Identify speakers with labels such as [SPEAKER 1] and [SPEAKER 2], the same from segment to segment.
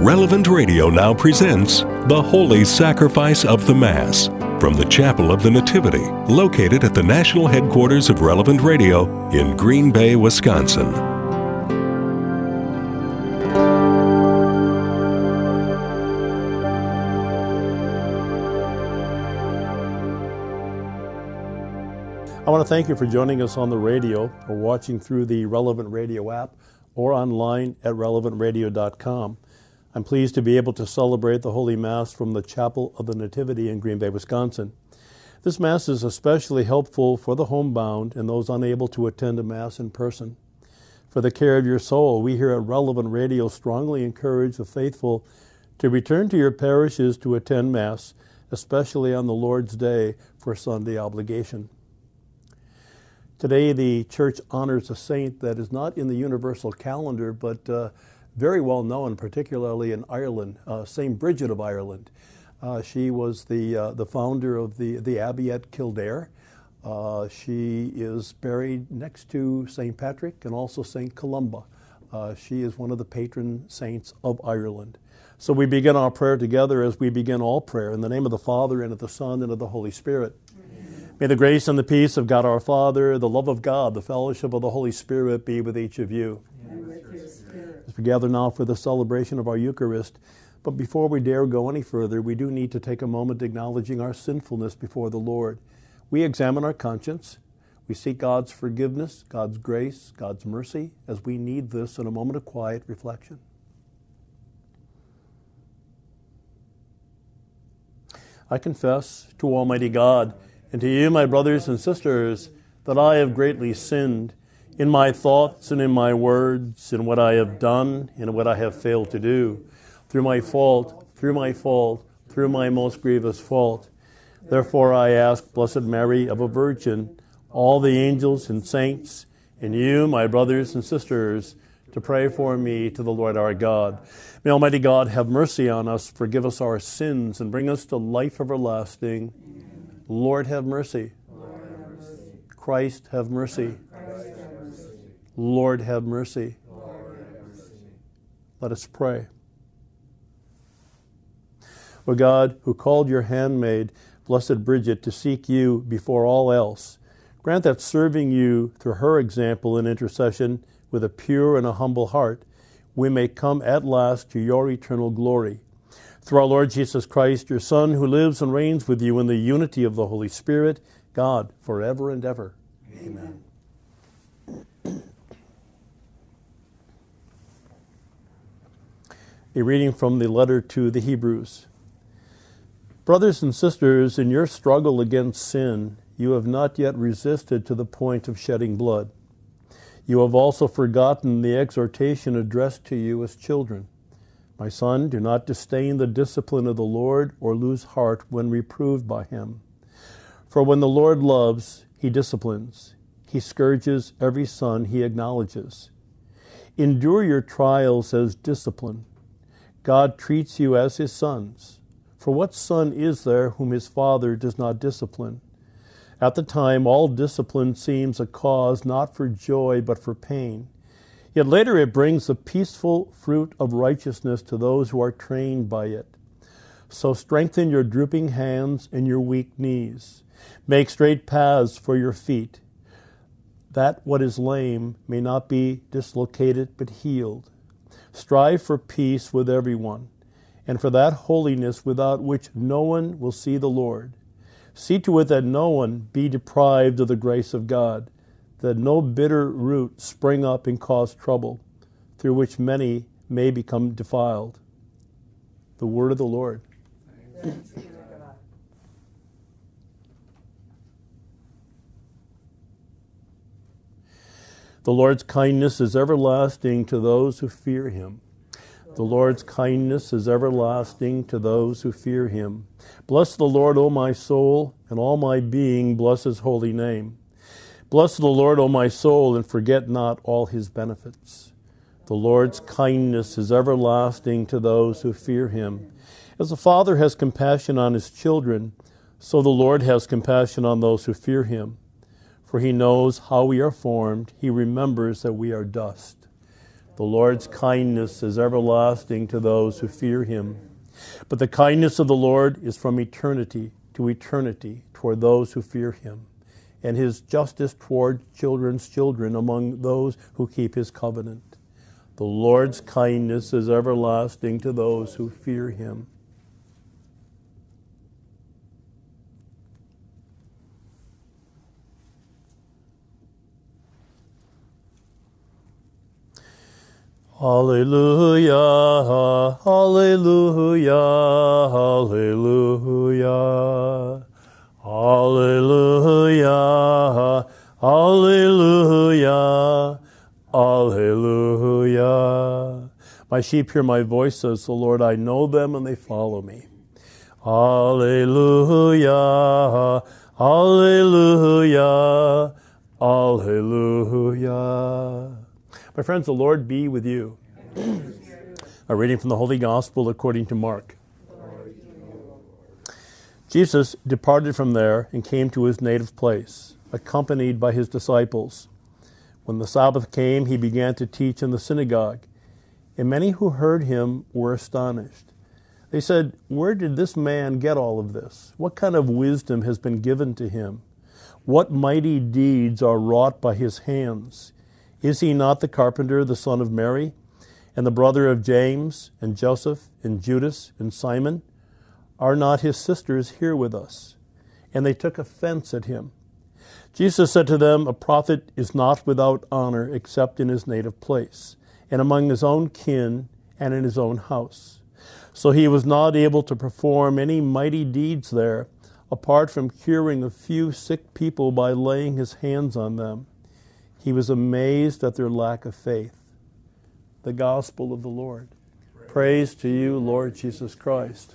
[SPEAKER 1] Relevant Radio now presents The Holy Sacrifice of the Mass from the Chapel of the Nativity, located at the national headquarters of Relevant Radio in Green Bay, Wisconsin.
[SPEAKER 2] I want to thank you for joining us on the radio or watching through the Relevant Radio app or online at relevantradio.com. I'm pleased to be able to celebrate the Holy Mass from the Chapel of the Nativity in Green Bay, Wisconsin. This Mass is especially helpful for the homebound and those unable to attend a Mass in person. For the care of your soul, we here at Relevant Radio strongly encourage the faithful to return to your parishes to attend Mass, especially on the Lord's Day for Sunday obligation. Today, the Church honors a saint that is not in the universal calendar, but very well known, particularly in Ireland, St. Bridget of Ireland. She was the founder of the Abbey at Kildare. She is buried next to St. Patrick and also St. Columba. She is one of the patron saints of Ireland. So we begin our prayer together as we begin all prayer, in the name of the Father, and of the Son, and of the Holy Spirit. Amen. May the grace and the peace of God our Father, the love of God, the fellowship of the Holy Spirit be with each of you.
[SPEAKER 3] And with your spirit.
[SPEAKER 2] As we gather now for the celebration of our Eucharist, but before we dare go any further, we do need to take a moment acknowledging our sinfulness before the Lord. We examine our conscience. We seek God's forgiveness, God's grace, God's mercy, as we need this in a moment of quiet reflection. I confess to Almighty God and to you, my brothers and sisters, that I have greatly sinned in my thoughts and in my words, in what I have done and what I have failed to do, through my most grievous fault. Therefore I ask Blessed Mary, ever Virgin, all the angels and saints, and you, my brothers and sisters, to pray for me to the Lord our God. May Almighty God have mercy on us, forgive us our sins, and bring us to life everlasting. Amen. Lord, have mercy.
[SPEAKER 3] Lord, have mercy.
[SPEAKER 2] Christ, have mercy.
[SPEAKER 3] Christ, have mercy.
[SPEAKER 2] Lord, have mercy.
[SPEAKER 3] Lord, have mercy.
[SPEAKER 2] Let us pray. O God, who called your handmaid, Blessed Bridget, to seek you before all else, grant that serving you through her example and intercession with a pure and a humble heart, we may come at last to your eternal glory. Through our Lord Jesus Christ, your Son, who lives and reigns with you in the unity of the Holy Spirit, God, forever and ever. Amen. A reading from the letter to the Hebrews. Brothers and sisters, in your struggle against sin, you have not yet resisted to the point of shedding blood. You have also forgotten the exhortation addressed to you as children. My son, do not disdain the discipline of the Lord or lose heart when reproved by him. For when the Lord loves, he disciplines. He scourges every son he acknowledges. Endure your trials as discipline. God treats you as his sons. For what son is there whom his father does not discipline? At the time, all discipline seems a cause not for joy but for pain. Yet later it brings the peaceful fruit of righteousness to those who are trained by it. So strengthen your drooping hands and your weak knees. Make straight paths for your feet, that what is lame may not be dislocated but healed. Strive for peace with everyone, and for that holiness without which no one will see the Lord. See to it that no one be deprived of the grace of God, that no bitter root spring up and cause trouble, through which many may become defiled. The word of the Lord.
[SPEAKER 3] Thanks be to God.
[SPEAKER 2] The Lord's kindness is everlasting to those who fear him. The Lord's kindness is everlasting to those who fear him. Bless the Lord, O my soul, and all my being bless his holy name. Bless the Lord, O my soul, and forget not all his benefits. The Lord's kindness is everlasting to those who fear him. As the Father has compassion on his children, so the Lord has compassion on those who fear him. For he knows how we are formed. He remembers that we are dust. The Lord's kindness is everlasting to those who fear him. But the kindness of the Lord is from eternity to eternity toward those who fear him, and his justice toward children's children among those who keep his covenant. The Lord's kindness is everlasting to those who fear him. Hallelujah, hallelujah, hallelujah, hallelujah, hallelujah, hallelujah. My sheep hear my voice, says the Lord. I know them and they follow me. Hallelujah, hallelujah, hallelujah. My friends, the Lord be with you. A reading from the Holy Gospel according to Mark. Jesus departed from there and came to his native place, accompanied by his disciples. When the Sabbath came, he began to teach in the synagogue, and many who heard him were astonished. They said, "Where did this man get all of this? What kind of wisdom has been given to him? What mighty deeds are wrought by his hands? Is he not the carpenter, the son of Mary, and the brother of James, and Joseph, and Judas, and Simon? Are not his sisters here with us?" And they took offense at him. Jesus said to them, "A prophet is not without honor except in his native place, and among his own kin, and in his own house." So he was not able to perform any mighty deeds there, apart from curing a few sick people by laying his hands on them. He was amazed at their lack of faith. The Gospel of the Lord. Praise to you, Lord Jesus Christ.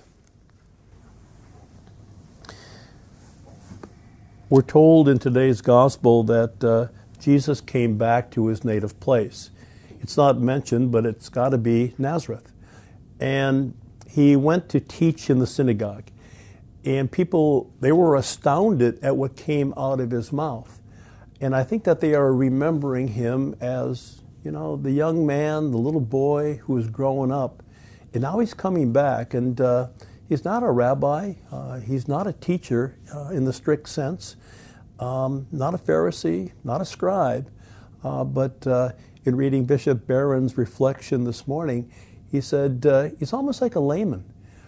[SPEAKER 2] We're told in today's Gospel that Jesus came back to his native place. It's not mentioned, but it's got to be Nazareth. And he went to teach in the synagogue. And people, they were astounded at what came out of his mouth. And I think that they are remembering him as, the young man, the little boy who was growing up. And now he's coming back, and he's not a rabbi. He's not a teacher in the strict sense. Not a Pharisee, not a scribe. But in reading Bishop Barron's reflection this morning, he said he's almost like a layman.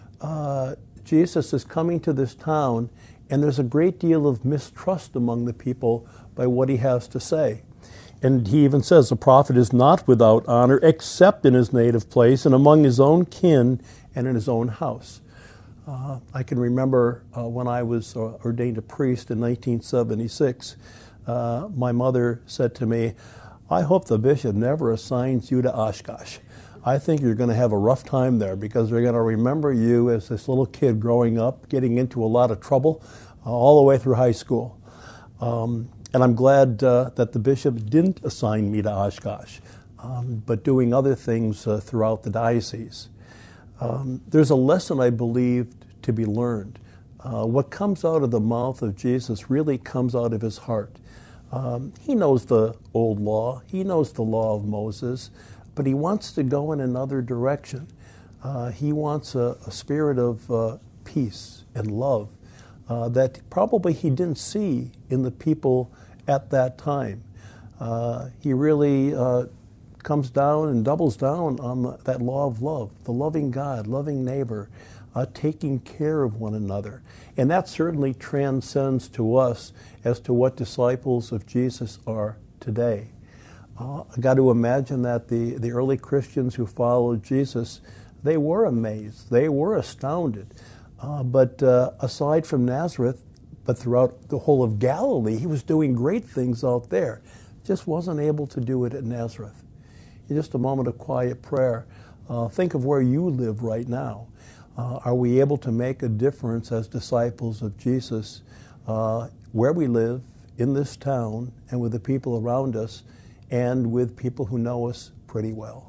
[SPEAKER 2] Jesus is coming to this town, and there's a great deal of mistrust among the people by what he has to say. And he even says a prophet is not without honor except in his native place and among his own kin and in his own house. I can remember when I was ordained a priest in 1976, my mother said to me, "I hope the bishop never assigns you to Oshkosh. I think you're going to have a rough time there because they're going to remember you as this little kid growing up, getting into a lot of trouble all the way through high school." And I'm glad that the bishop didn't assign me to Oshkosh, but doing other things throughout the diocese. There's a lesson, I believe, to be learned. What comes out of the mouth of Jesus really comes out of his heart. He knows the old law. He knows the law of Moses, but he wants to go in another direction. He wants a spirit of peace and love that probably he didn't see in the people at that time. He really comes down and doubles down on that law of love, the loving God, loving neighbor, taking care of one another. And that certainly transcends to us as to what disciples of Jesus are today. I got to imagine that the early Christians who followed Jesus, they were amazed, they were astounded. But aside from Nazareth, but throughout the whole of Galilee, he was doing great things out there. Just wasn't able to do it at Nazareth. In just a moment of quiet prayer, think of where you live right now. Are we able to make a difference as disciples of Jesus where we live, in this town, and with the people around us, and with people who know us pretty well?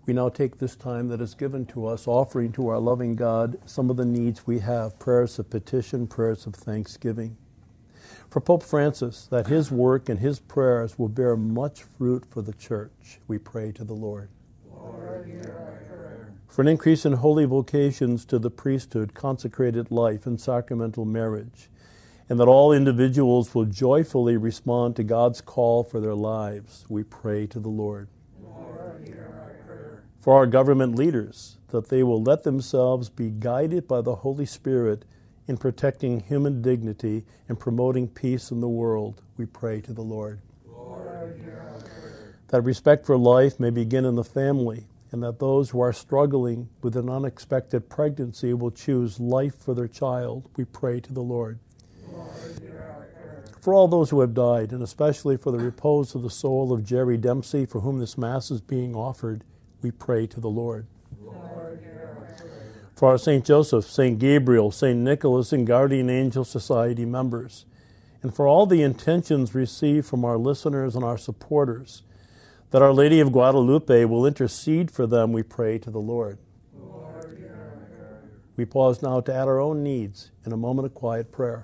[SPEAKER 2] We now take this time that is given to us, offering to our loving God some of the needs we have, prayers of petition, prayers of thanksgiving. For Pope Francis, that his work and his prayers will bear much fruit for the Church, we pray to the Lord.
[SPEAKER 3] Lord, hear our prayer.
[SPEAKER 2] For an increase in holy vocations to the priesthood, consecrated life, and sacramental marriage, and that all individuals will joyfully respond to God's call for their lives, we pray to the Lord.
[SPEAKER 3] Lord, hear our prayer.
[SPEAKER 2] For our government leaders, that they will let themselves be guided by the Holy Spirit in protecting human dignity and promoting peace in the world, we pray to the Lord.
[SPEAKER 3] Lord, hear our prayer.
[SPEAKER 2] That respect for life may begin in the family, and that those who are struggling with an unexpected pregnancy will choose life for their child, we pray to the Lord.
[SPEAKER 3] Lord, hear our prayer.
[SPEAKER 2] For all those who have died, and especially for the repose of the soul of Jerry Dempsey, for whom this Mass is being offered, we pray to the Lord.
[SPEAKER 3] Lord, hear our prayer.
[SPEAKER 2] For our St. Joseph, St. Gabriel, St. Nicholas, and Guardian Angel Society members, and for all the intentions received from our listeners and our supporters, that Our Lady of Guadalupe will intercede for them, we pray to the Lord.
[SPEAKER 3] Lord, hear our prayer.
[SPEAKER 2] We pause now to add our own needs in a moment of quiet prayer.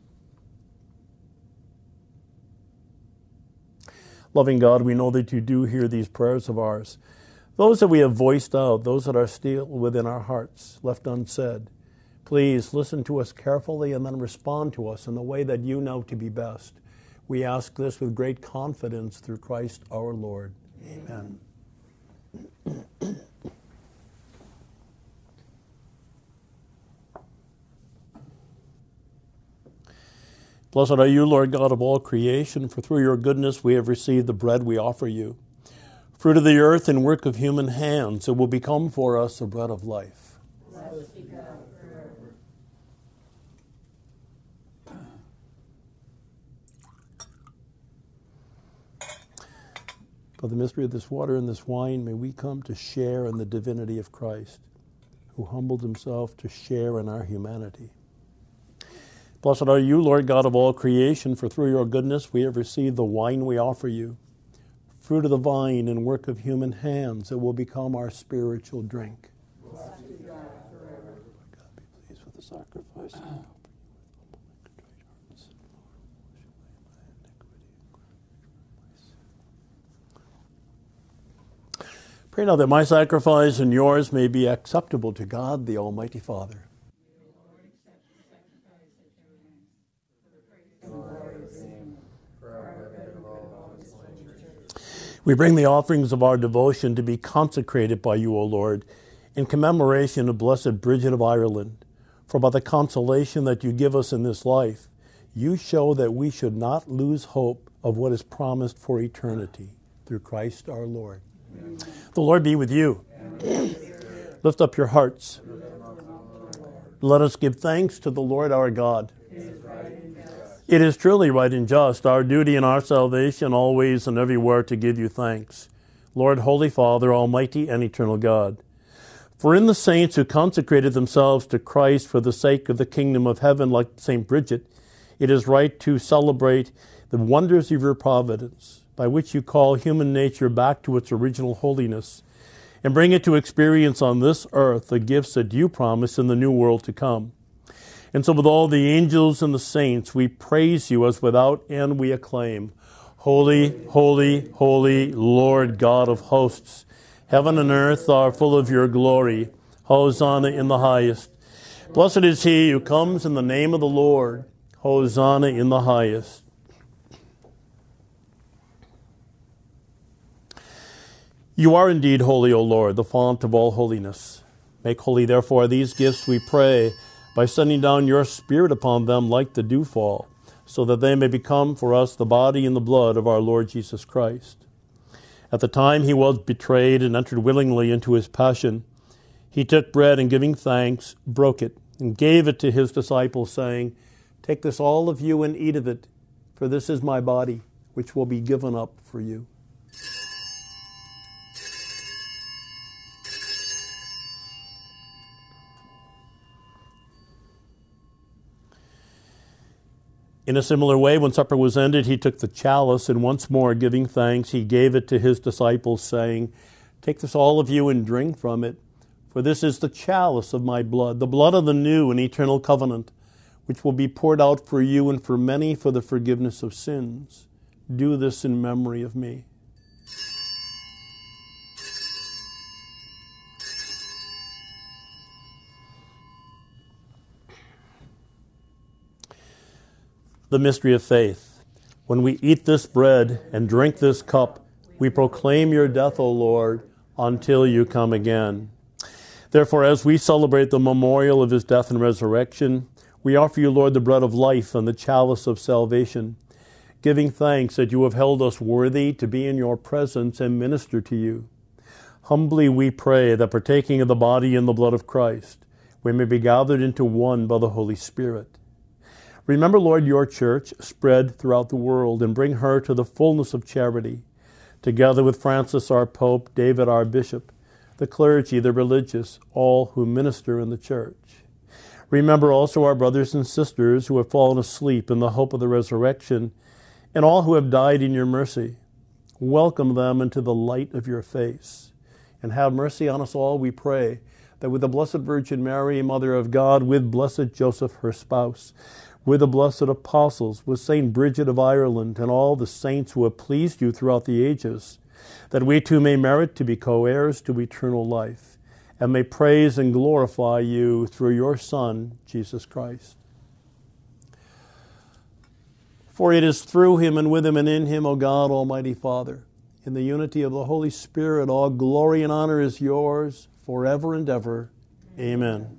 [SPEAKER 2] Loving God, we know that you do hear these prayers of ours. Those that we have voiced out, those that are still within our hearts, left unsaid. Please listen to us carefully and then respond to us in the way that you know to be best. We ask this with great confidence through Christ our Lord. Amen. Blessed are you, Lord God of all creation, for through your goodness we have received the bread we offer you. Fruit of the earth and work of human hands, it will become for us the bread of life.
[SPEAKER 3] Blessed be God forever.
[SPEAKER 2] By the mystery of this water and this wine, may we come to share in the divinity of Christ, who humbled himself to share in our humanity. Blessed are you, Lord God of all creation, for through your goodness we have received the wine we offer you. Fruit of the vine and work of human hands, it will become our spiritual drink.
[SPEAKER 3] Blessed be God forever.
[SPEAKER 2] God be pleased with the sacrifice. Pray now that my sacrifice and yours may be acceptable to God, the Almighty Father. We bring the offerings of our devotion to be consecrated by you, O Lord, in commemoration of Blessed Bridget of Ireland. For by the consolation that you give us in this life, you show that we should not lose hope of what is promised for eternity, through Christ our Lord. Amen. The Lord be with you. Lift up your hearts. Let us give thanks to the Lord our God. It is truly right and just, our duty and our salvation, always and everywhere to give you thanks. Lord, Holy Father, Almighty and Eternal God. For in the saints who consecrated themselves to Christ for the sake of the kingdom of heaven, like St. Bridget, it is right to celebrate the wonders of your providence, by which you call human nature back to its original holiness, and bring it to experience on this earth the gifts that you promise in the new world to come. And so with all the angels and the saints, we praise you as without end we acclaim, Holy, holy, holy, Lord God of hosts. Heaven and earth are full of your glory. Hosanna in the highest. Blessed is he who comes in the name of the Lord. Hosanna in the highest. You are indeed holy, O Lord, the fount of all holiness. Make holy, therefore, these gifts, we pray, by sending down your Spirit upon them like the dewfall, so that they may become for us the body and the blood of our Lord Jesus Christ. At the time he was betrayed and entered willingly into his passion, he took bread and giving thanks, broke it, and gave it to his disciples, saying, Take this all of you and eat of it, for this is my body, which will be given up for you. In a similar way, when supper was ended, he took the chalice, and once more giving thanks, he gave it to his disciples, saying, Take this, all of you, and drink from it, for this is the chalice of my blood, the blood of the new and eternal covenant, which will be poured out for you and for many for the forgiveness of sins. Do this in memory of me. The mystery of faith. When we eat this bread and drink this cup, we proclaim your death, O Lord, until you come again. Therefore, as we celebrate the memorial of his death and resurrection, we offer you, Lord, the bread of life and the chalice of salvation, giving thanks that you have held us worthy to be in your presence and minister to you. Humbly we pray that, partaking of the body and the blood of Christ, we may be gathered into one by the Holy Spirit. Remember, Lord, your church spread throughout the world, and bring her to the fullness of charity, together with Francis our Pope, David our Bishop, the clergy, the religious, all who minister in the church. Remember also our brothers and sisters who have fallen asleep in the hope of the resurrection, and all who have died in your mercy. Welcome them into the light of your face. And have mercy on us all, we pray, that with the Blessed Virgin Mary, Mother of God, with blessed Joseph, her spouse, with the blessed apostles, with Saint Bridget of Ireland, and all the saints who have pleased you throughout the ages, that we too may merit to be co-heirs to eternal life, and may praise and glorify you through your Son, Jesus Christ. For it is through him and with him and in him, O God, Almighty Father, in the unity of the Holy Spirit, all glory and honor is yours forever and ever. Amen.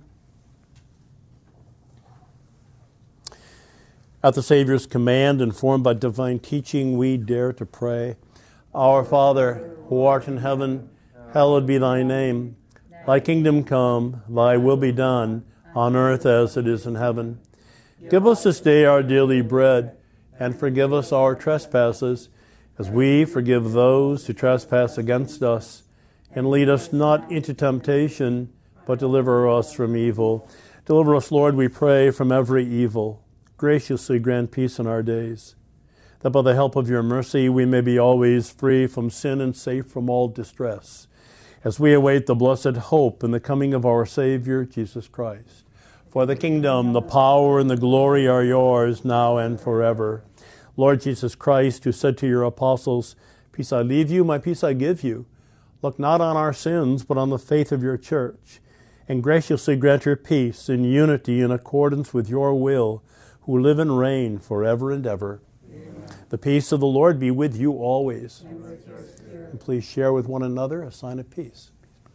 [SPEAKER 2] At the Savior's command, informed by divine teaching, we dare to pray. Our Father, who art in heaven, hallowed be thy name. Thy kingdom come, thy will be done, on earth as it is in heaven. Give us this day our daily bread, and forgive us our trespasses, as we forgive those who trespass against us. And lead us not into temptation, but deliver us from evil. Deliver us, Lord, we pray, from every evil. Graciously grant peace in our days, that by the help of your mercy we may be always free from sin and safe from all distress, as we await the blessed hope and the coming of our Savior, Jesus Christ. For the kingdom, the power, and the glory are yours, now and forever. Lord Jesus Christ, who said to your apostles, "Peace I leave you, my peace I give you," look not on our sins, but on the faith of your church, and graciously grant her peace in unity in accordance with your will, who live and reign forever and ever. Amen. The peace of the Lord be with you always. And please share with one another a sign of peace.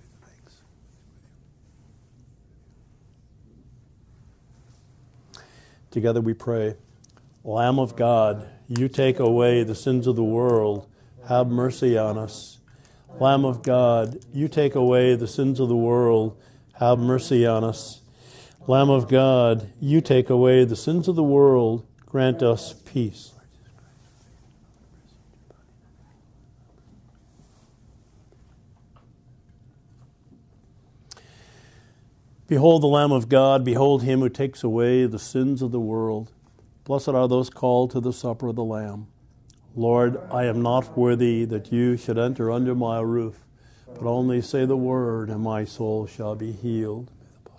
[SPEAKER 2] Together we pray. Lamb of God, you take away the sins of the world. Have mercy on us. Lamb of God, you take away the sins of the world. Have mercy on us. Lamb of God, you take away the sins of the world. Grant us peace. Behold the Lamb of God, behold him who takes away the sins of the world. Blessed are those called to the supper of the Lamb. Lord, I am not worthy that you should enter under my roof, but only say the word, and my soul shall be healed.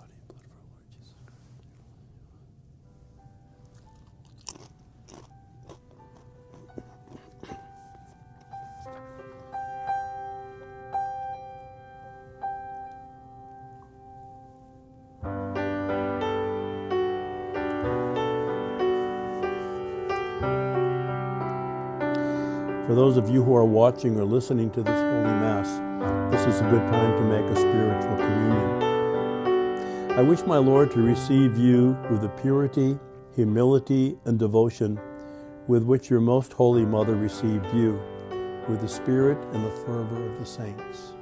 [SPEAKER 2] For those of you who are watching or listening to this Holy Mass, this is a good time to make a spiritual communion. I wish my Lord to receive you with the purity, humility, and devotion with which your most holy Mother received you, with the spirit and the fervor of the saints.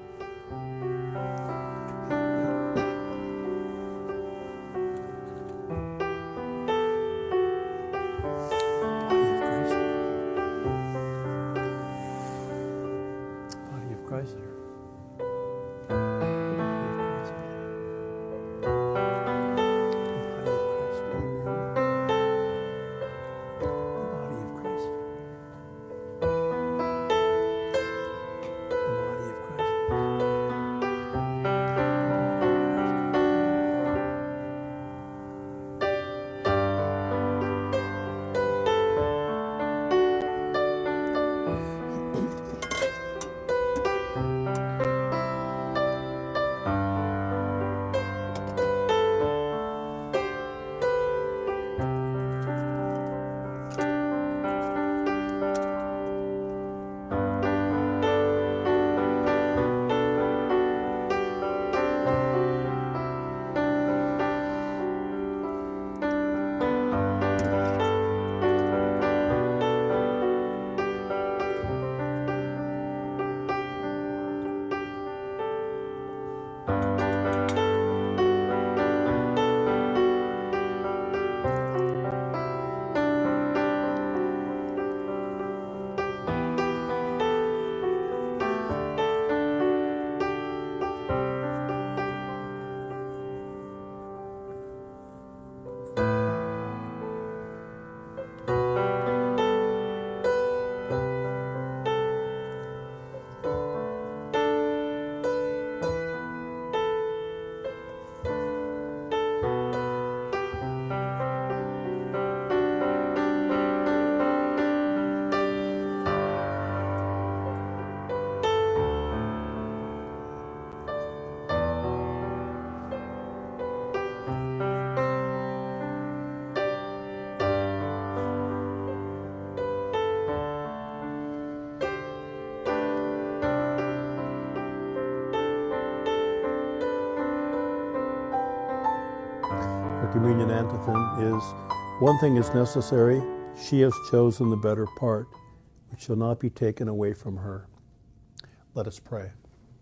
[SPEAKER 2] communion antiphon is, "One thing is necessary, she has chosen the better part, which shall not be taken away from her." Let us pray.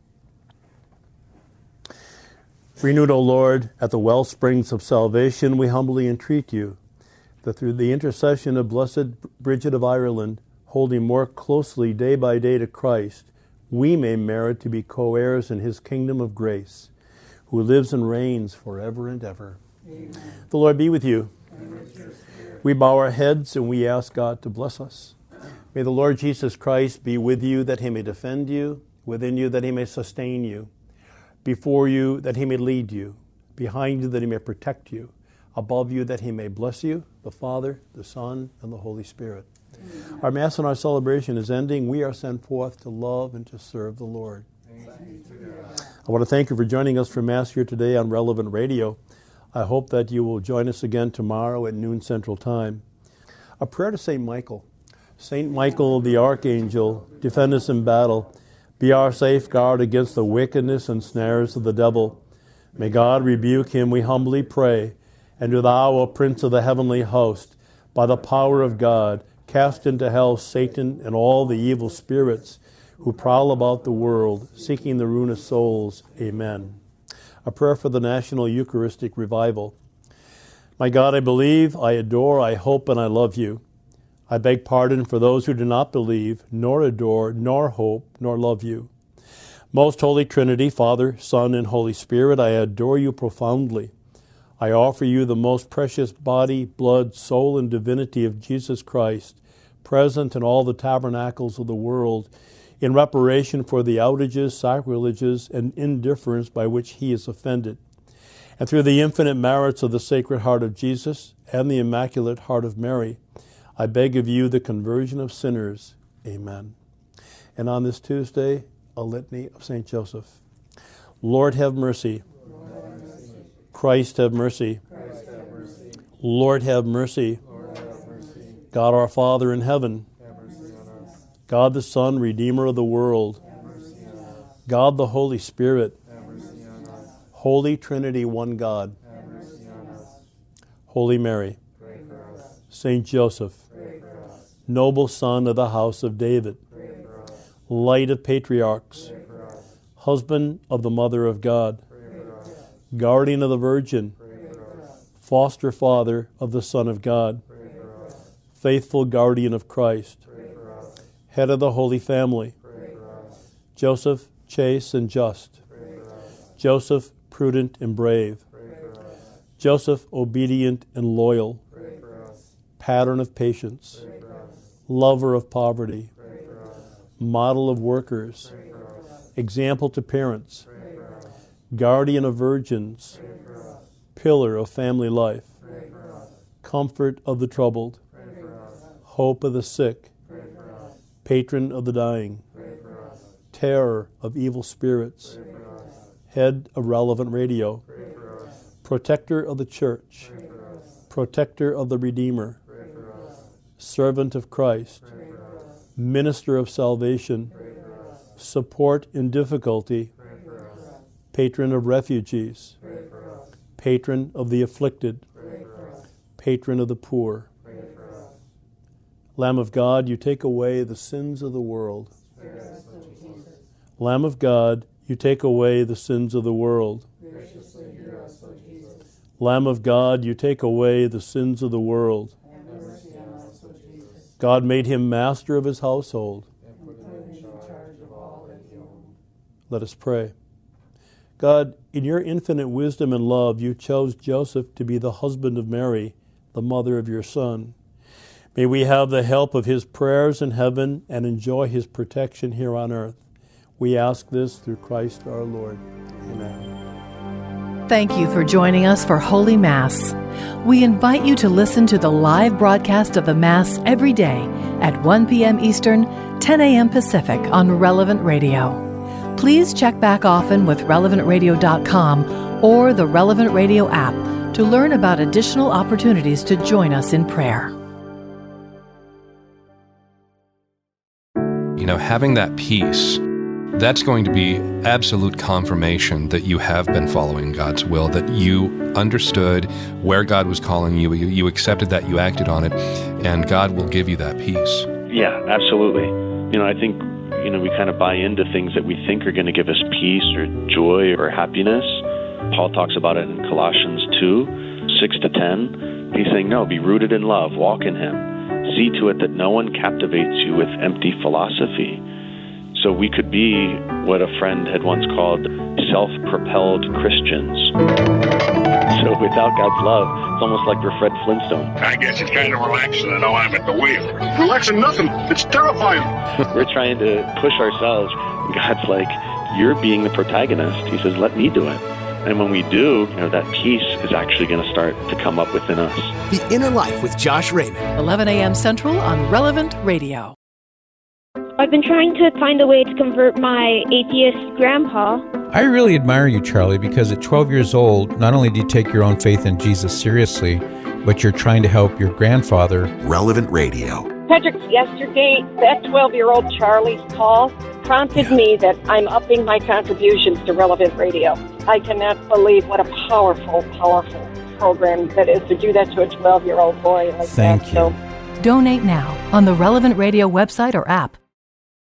[SPEAKER 2] Renewed, O Lord, at the well springs of salvation, we humbly entreat you that through the intercession of Blessed Bridget of Ireland, holding more closely day by day to Christ, we may merit to be co-heirs in his kingdom of grace, who lives and reigns forever and ever. Amen. The Lord be with you. And with your spirit. We bow our heads and we ask God to bless us. May the Lord Jesus Christ be with you, that he may defend you, within you, that he may sustain you, before you, that he may lead you, behind you, that he may protect you, above you, that he may bless you, the Father, the Son, and the Holy Spirit. Amen. Our Mass and our celebration is ending. We are sent forth to love and to serve the Lord. I want to thank you for joining us for Mass here today on Relevant Radio. I hope that you will join us again tomorrow at noon Central Time. A prayer to St. Michael. St. Michael, the Archangel, defend us in battle. Be our safeguard against the wickedness and snares of the devil. May God rebuke him, we humbly pray. And do thou, O Prince of the heavenly host, by the power of God, cast into hell Satan and all the evil spirits who prowl about the world, seeking the ruin of souls. Amen. A prayer for the National Eucharistic Revival. My God, I believe, I adore, I hope, and I love you. I beg pardon for those who do not believe, nor adore, nor hope, nor love you. Most Holy Trinity, Father, Son, and Holy Spirit, I adore you profoundly. I offer you the most precious body, blood, soul, and divinity of Jesus Christ, present in all the tabernacles of the world, in reparation for the outrages, sacrileges, and indifference by which he is offended. And through the infinite merits of the Sacred Heart of Jesus and the Immaculate Heart of Mary, I beg of you the conversion of sinners. Amen. And on this Tuesday, a litany of St. Joseph. Lord, have mercy. Christ, have mercy. Lord, have mercy. God, our Father in heaven. God, the Son, Redeemer of the world. God, the Holy Spirit. Holy Trinity, one God. Holy Mary. Saint Joseph. Noble Son of the house of David. Light of patriarchs. Husband of the Mother of God. Guardian of the Virgin. Foster Father of the Son of God. Faithful guardian of Christ. Head of the Holy Family. Joseph, chaste and just. Joseph, prudent and brave. Joseph, obedient and loyal. Pattern of patience. Lover of poverty. Model of workers. Example to parents. Guardian of virgins. Pillar of family life. Comfort of the troubled. Hope of the sick. Patron of the dying. Terror of evil spirits. Head of Relevant Radio. Protector of the Church. Protector of the Redeemer. Servant of Christ. Minister of salvation. Support in difficulty. Patron of refugees. Patron of the afflicted. Patron of the poor. Lamb of God, you take away the sins of the world. Lamb of God, you take away the sins of the world. Lamb of God, you take away the sins of the world. God made him master of his household. Let us pray. God, in your infinite wisdom and love, you chose Joseph to be the husband of Mary, the mother of your Son. May we have the help of his prayers in heaven and enjoy his protection here on earth. We ask this through Christ our Lord. Amen.
[SPEAKER 4] Thank you for joining us for Holy Mass. We invite you to listen to the live broadcast of the Mass every day at 1 p.m. Eastern, 10 a.m. Pacific on Relevant Radio. Please check back often with relevantradio.com or the Relevant Radio app to learn about additional opportunities to join us in prayer.
[SPEAKER 5] Having that peace that's going to be absolute confirmation that you have been following God's will, that you understood where God was calling you, you accepted that, you acted on it, and God will give you that peace.
[SPEAKER 6] Yeah, absolutely. I think, we kind of buy into things that we think are going to give us peace or joy or happiness. Paul talks about it in Colossians 2, 6-10. He's saying, no, be rooted in love, walk in Him. See to it that no one captivates you with empty philosophy. So we could be what a friend had once called self-propelled Christians. So without God's love, it's almost like we're Fred Flintstone.
[SPEAKER 7] I guess it's kind of relaxing to know I'm at the wheel. Relaxing nothing. It's terrifying.
[SPEAKER 6] We're trying to push ourselves. God's like, you're being the protagonist. He says, let me do it. And when we do, that peace is actually going to start to come up within us.
[SPEAKER 8] The Inner Life with Josh Raymond.
[SPEAKER 4] 11 a.m. Central on Relevant Radio.
[SPEAKER 9] I've been trying to find a way to convert my atheist grandpa.
[SPEAKER 10] I really admire you, Charlie, because at 12 years old, not only do you take your own faith in Jesus seriously, but you're trying to help your grandfather.
[SPEAKER 8] Relevant Radio.
[SPEAKER 11] Patrick, yesterday, that 12-year-old Charlie's call prompted me that I'm upping my contributions to Relevant Radio. I cannot believe what a powerful, powerful program that is to do that to a 12-year-old boy like
[SPEAKER 10] Thank
[SPEAKER 11] that.
[SPEAKER 10] you.
[SPEAKER 4] Donate now on the Relevant Radio website or app.